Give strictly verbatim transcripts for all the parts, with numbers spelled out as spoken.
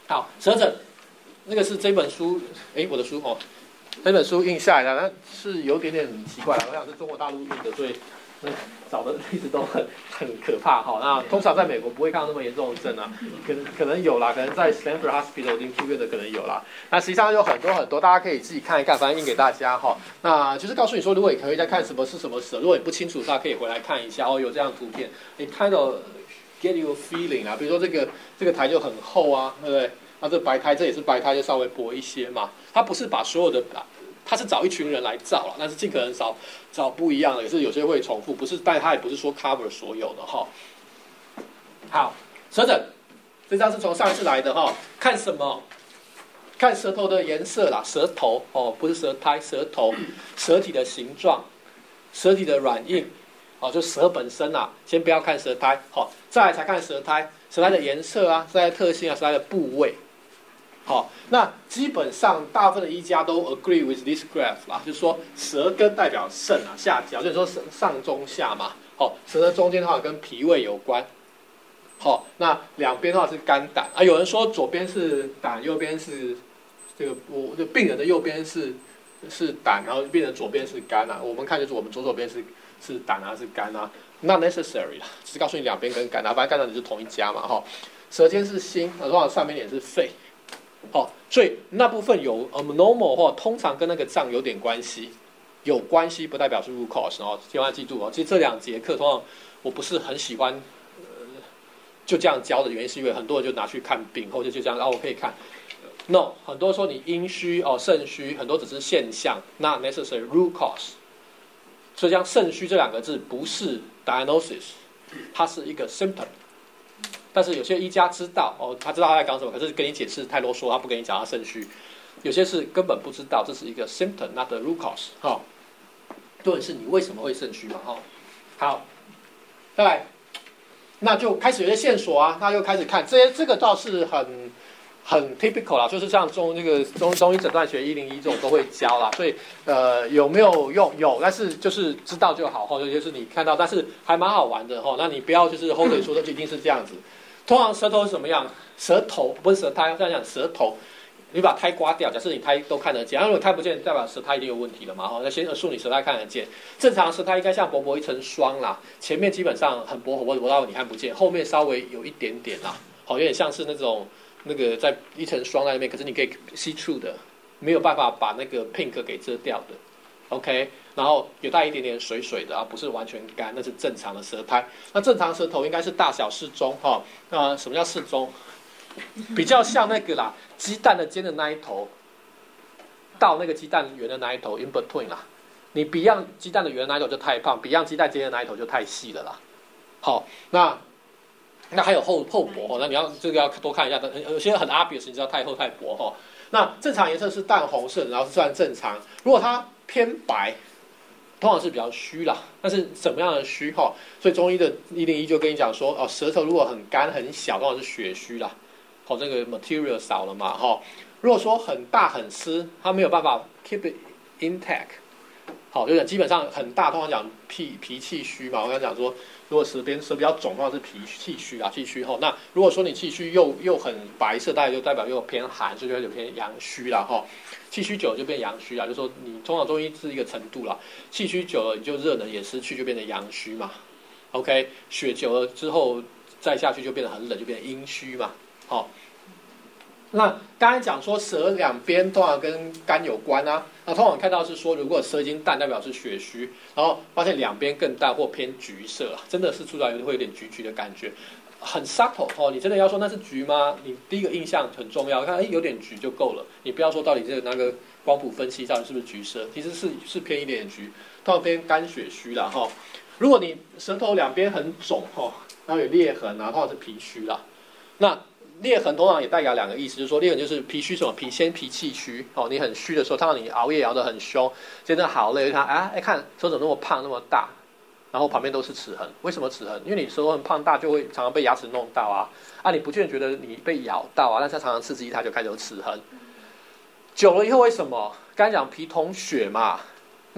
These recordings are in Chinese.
好，舌诊，那个是这本书，哎，我的书哦，这本书印下来的，但是有点点奇怪了，我想是中国大陆印的，所以。嗯，找的例子都很很可怕哈。那通常在美国不会看到那么严重的症啊，可能可能有啦，可能在 Stanford Hospital 已经住院的可能有啦。那实际上有很多很多，大家可以自己看一看，反正印给大家哈。那就是告诉你说，如果你可以在看什么是什么蛇，如果你不清楚的话，可以回来看一下哦。有这样的图片，你看到 get you feeling 啊，比如说这个这个台就很厚啊，对不对？那这白胎这也是白胎，就稍微薄一些嘛。它不是把所有的。他是找一群人来照了，但是尽可能找找不一样的，也是有些会重复，不是，但他也不是说 cover 所有的哈。好，舌诊，这张是从上一次来的哈，看什么？看舌头的颜色啦，舌头哦，不是舌苔，舌头，舌体的形状，舌体的软硬，哦，就舌本身啊，先不要看舌苔，好，再来才看舌苔，舌苔的颜色啊，舌苔的特性啊，舌苔的部位。好，那基本上大部分的医家都 agree with this graph 啦，就是说舌根代表肾啊，下焦，就是说上中下嘛。好，舌的中间的话跟脾胃有关。好，那两边的话是肝胆啊。有人说左边是胆，右边是这个我就病人的右边是是胆，然后病人左边是肝啊。我们看就是我们左手边是是胆啊，是肝啊 ，not necessary 啦，只是告诉你两边跟肝啊，反正肝胆就是同一家嘛。哈，舌尖是心，然后上面也是肺。好，所以那部分有 abnormal 或通常跟那个脏有点关系，有关系不代表是 root cause 哦，千万记住哦。其实这两节课通常我不是很喜欢，呃，就这样教的原因是因为很多人就拿去看病，或者就这样，哦，我可以看。No， 很多说你阴虚哦，肾虚，很多只是现象 ，not necessary root cause。所以像肾虚这两个字不是 diagnosis， 它是一个 symptom。但是有些医家知道哦，他知道他在讲什么，可是跟你解释太啰嗦，他不跟你讲他肾虚。有些是根本不知道，这是一个 symptom，not the root cause。哈，重点是你为什么会肾虚嘛？哈，好，再来，那就开始有些线索啊，那就开始看这些，这个倒是很很 typical 啦，就是像中那个中中医诊断学一零一这种都会教啦，所以呃有没有用有，但是就是知道就好哈，就是你看到，但是还蛮好玩的哈，那你不要就是后腿说的就一定是这样子。通常舌头是什么样？舌头不是舌苔，这样讲舌头，你把苔刮掉，假设你苔都看得见，如果苔不见，代表舌苔一定有问题了嘛？哈，那先说你舌苔看得见，正常舌苔应该像薄薄一层霜啦，前面基本上很薄很薄，薄到你看不见，后面稍微有一点点啦，好，有点像是那种那个在一层霜在那边，可是你可以 see through 的，没有办法把那个 pink 给遮掉的。OK， 然后有带一点点水水的啊，不是完全干，那是正常的舌苔。那正常舌头应该是大小适中哈。那什么叫适中？比较像那个啦，鸡蛋的尖的那一头，到那个鸡蛋圆的那一头 in between 啦。你 Beyond 鸡蛋的圆的那一头就太胖 ，Beyond 鸡蛋尖的那一头就太细了啦。好，那那还有厚厚薄哈，那你要这个要多看一下，有些很 obvious， 你知道太厚太薄哈。那正常颜色是淡红色，然后是算正常。如果它偏白，通常是比较虚啦，但是什么样的虚哈？所以中医的一零一就跟你讲说，哦，舌头如果很干很小，通常是血虚啦，好，这个 material 少了嘛哈。如果说很大很湿，它没有办法 keep it intact， 好，就是基本上很大，通常讲脾脾气虚嘛。我刚讲说，如果舌边舌比较肿的话是脾气虚啊，气虚哈。那如果说你气虚又又很白色，大概就代表又偏寒，所以就有偏阳虚啦哈。气虚久了就变阳虚啦，就说你通常中医是一个程度啦，气虚久了你就热能也失去，就变成阳虚嘛。OK， 血久了之后再下去就变得很冷，就变成阴虚嘛。好、哦，那刚才讲说舌两边通常跟肝有关啊，那通常看到是说如果舌已经淡，代表是血虚，然后发现两边更淡或偏橘色啦，真的是出来会有点橘橘的感觉。很 subtle 哦，你真的要说那是橘吗？你第一个印象很重要，看哎有点橘就够了，你不要说到底这个那个光谱分析到底是不是橘色，其实是是偏一点点橘，通常偏肝血虚啦哈、哦。如果你舌头两边很肿哈，然后有裂痕啊，通常是脾虚啦。那裂痕通常也代表两个意思，就是说裂痕就是脾虚什么脾先脾气虚哦，你很虚的时候，看到你熬夜熬得很凶，真的好累，看啊哎看手怎么那么胖那么大。然后旁边都是齿痕，为什么齿痕？因为你舌头很胖大，就会常常被牙齿弄到啊。啊，你不见得觉得你被咬到啊，但是它常常刺激它就开始有齿痕。久了以后为什么？刚才讲脾统血嘛，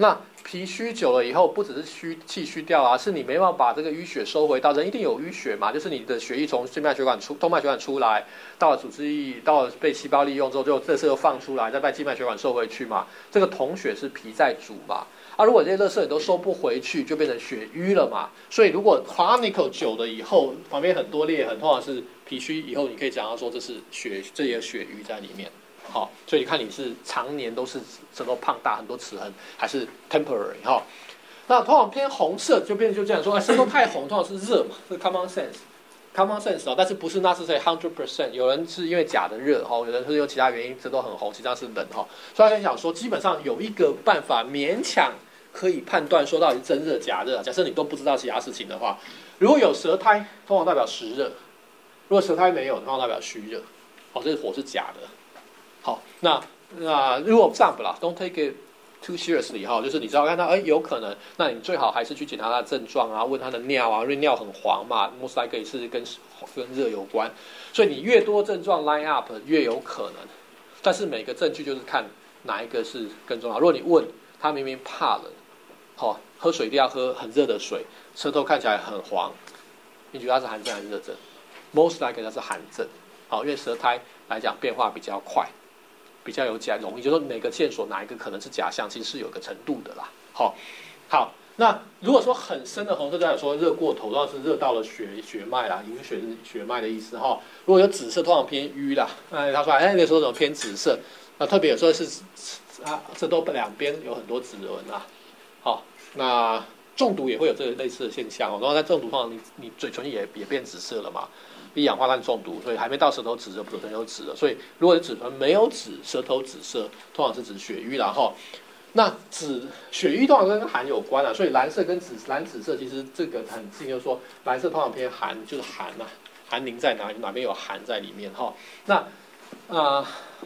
那脾虚久了以后，不只是虚气虚掉啊，是你没办法把这个淤血收回到，人一定有淤血嘛，就是你的血液从静脉血管出、动脉血管出来，到了组织液，到了被细胞利用之后，就这次又放出来，再被静脉血管收回去嘛。这个统血是脾在主嘛。啊，如果这些垃圾你都收不回去，就变成血瘀了嘛。所以如果 chronic 久了以后，旁边很多裂痕，通常是脾虚以后，你可以讲到说这是血，这也有血瘀在里面。好、哦，所以你看你是常年都是舌头胖大很多齿痕，还是 temporary 哈、哦？那通常偏红色就变就这样说，哎，舌头太红通常是热嘛，是 common sense，common sense 哦，但是不是那是在 hundred percent， 有人是因为假的热哈、哦，有人是因为其他原因舌头很红，实际上是冷哈、哦。所以他想说，基本上有一个办法勉强可以判断说到底真热假热。假设你都不知道其他事情的话，如果有舌苔，通常代表实热；如果舌苔没有，通常代表虚热。哦，这火是假的。好，那那如果 example 啦 ，don't take it too seriously 哈，就是你知道看到哎有可能，那你最好还是去检查他的症状啊，问他的尿啊，因为尿很黄嘛 ，most likely 是跟跟热有关，所以你越多症状 line up 越有可能，但是每个证据就是看哪一个是更重要。如果你问他明明怕冷，好、哦、喝水一定要喝很热的水，舌头看起来很黄，你觉得他是寒症还是热症 ？most likely 他是寒症，好、哦，因为舌苔来讲变化比较快。比较有假容易，就是说每个线索哪一个可能是假象，其实是有个程度的啦。好，好，那如果说很深的红色，代表说热过头，通常是热到了血血脉啦，营血是血脉的意思哈。如果有紫色，通常偏瘀啦。哎，他说哎，那时候怎么偏紫色？那特别有时候是啊，这都两边有很多指纹啊。好，那中毒也会有这个类似的现象哦。然后在中毒通常你你嘴唇也也变紫色了嘛。一氧化碳中毒，所以还没到舌头紫的，嘴唇就紫了。所以如果嘴唇没有紫，舌头紫色，通常是指血瘀啦哈。那紫血瘀通常跟寒有关啊，所以蓝色跟紫蓝紫色其实这个很近，就是说蓝色通常偏寒，就是寒啊，寒凝在哪里，哪边有寒在里面哈。那啊、呃，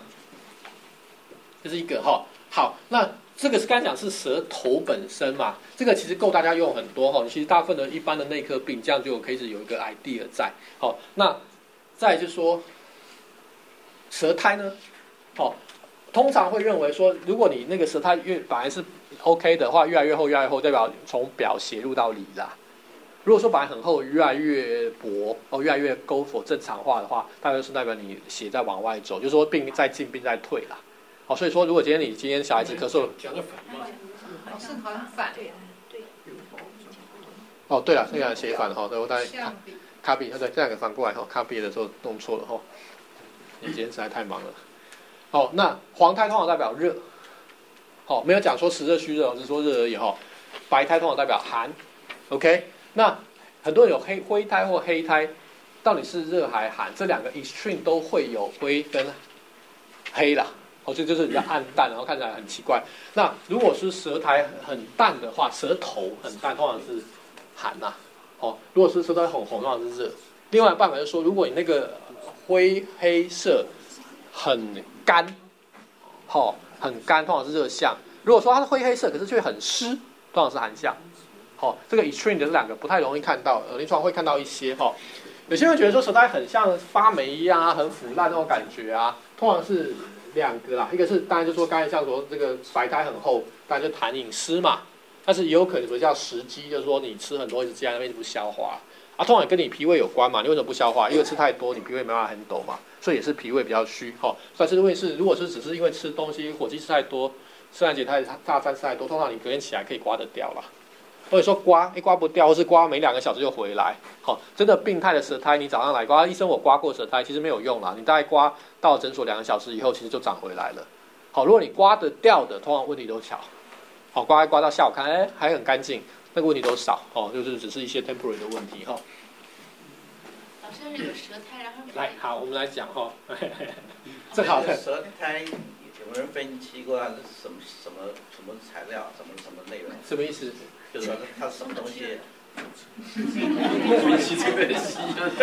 这是一个哈。好，那这个是刚讲是舌头本身嘛，这个其实够大家用很多哈。其实大部分的一般的内科病，这样就可以有一个 idea 在。好，那再来就是说舌苔呢，好，通常会认为说，如果你那个舌苔越本来是 OK 的话，越来越厚，越来越厚，代表从表斜入到里啦。如果说本来很厚，越来越薄，哦，越来越勾否正常化的话，大概就是代表你血在往外走，就是说病在进，病在退啦。好，所以说如果今天你今天小孩子咳嗽， 讲的反吗？老师好像反对，对。 哦，对了，这个写反了哈，对我大概卡比，对，这两个反过来哈，卡比的时候弄错了哈。你今天实在太忙了。好，那黄苔通常代表热，好，没有讲说实热虚热，只是说热而已哈。白苔通常代表寒 ，OK。那很多人有黑灰苔或黑苔，到底是热还寒？这两个 extreme 都会有灰跟黑啦。哦，这就是比较暗淡，然后看起来很奇怪。那如果是舌苔很淡的话，舌头很淡，通常是寒呐、啊。哦，如果是舌头很红，通常是热。另外的办法就是说，如果你那个灰黑色很干，好、哦，很干，通常是热象。如果说它是灰黑色，可是却很湿，通常是寒象。好、哦，这个 extreme 的这两个不太容易看到，呃，临床会看到一些哈、哦。有些人觉得说舌苔很像发霉一样啊，很腐烂那种感觉啊，通常是。两个啦，一个是当然就说刚才像说这个白苔很厚，当然就痰饮湿嘛，但是也有可能说叫食积，就是说你吃很多一直积在那边不消化啊，通常跟你脾胃有关嘛，你为什么不消化？因为吃太多，你脾胃没办法很抖嘛，所以也是脾胃比较虚哈。但是因为是如果是只是因为吃东西火气吃太多，圣诞节太大餐吃太多，通常你隔天起来可以刮得掉啦。或者说刮一刮不掉，或是刮没两个小时就回来，好，真的病态的舌苔，你早上来刮，医生我刮过舌苔，其实没有用啦，你大概刮到诊所两个小时以后，其实就长回来了。好，如果你刮得掉的，通常问题都小。好，刮一刮到下午看，哎，还很干净，那个问题都少，哦，就是只是一些 temporary 的问题哈。 老师那个舌苔，然后来，好，我们来讲哈，正好的舌苔。有没有人分析过它是什么什么什么材料，什么什么内容？ 什么意思？ 就是说它是什么东西？ 分析这个析，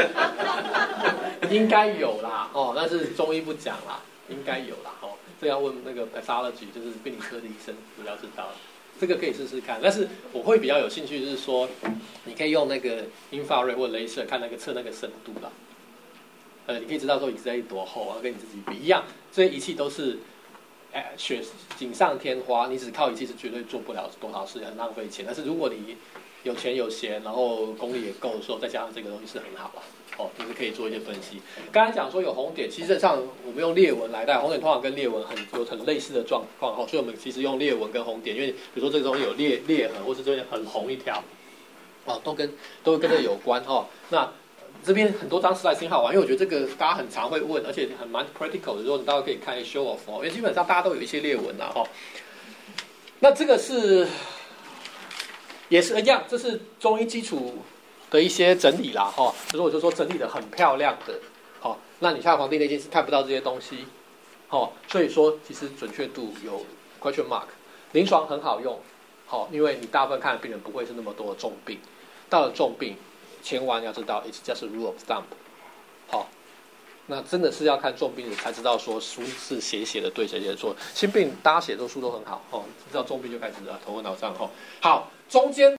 应该有啦，哦，但是中医不讲啦，应该有啦，哦，这要问那个 pathology， 就是病理科的医生比较知道，这个可以试试看。但是我会比较有兴趣，就是说，你可以用那个 infrared 或 laser 看那个测那个深度啦。呃，你可以知道说 X-ray 多厚啊，跟你自己比一样，这些仪器都是。 哎雪锦上添花，你只靠仪器是绝对做不了多少事，很浪费钱。但是如果你有钱有闲，然后功力也够的时候，再加上这个东西是很好了。哦，就是可以做一些分析。刚才讲说有红点，其实上我们用裂纹来带，红点通常跟裂纹很有很类似的状况，哦，所以我们其实用裂纹跟红点，因为比如说这个东西有裂裂痕，或是这边很红一条，哦，都跟都跟这个有关哦。那这边很多张 slide 挺好玩，因为我觉得这个大家很常会问，而且很蛮 practical 的，如果你大家可以看 show off 哦，因为基本上大家都有一些裂纹啦，哦。那这个是也是一样，这是中医基础的一些整理啦，哈，就是我就说整理的很漂亮的，好，那你像《黄帝内经》是看不到这些东西，好，所以说其实准确度有 question mark， 临床很好用，好，因为你大部分看的病人不会是那么多的重病，到了重病，千万要知道 it's just a rule of thumb， 好，那真的是要看重病你才知道说书是写写的对谁写的错，轻病大家写的书都很好，哦，知道重病就开始了头昏脑胀，哦，好，中间。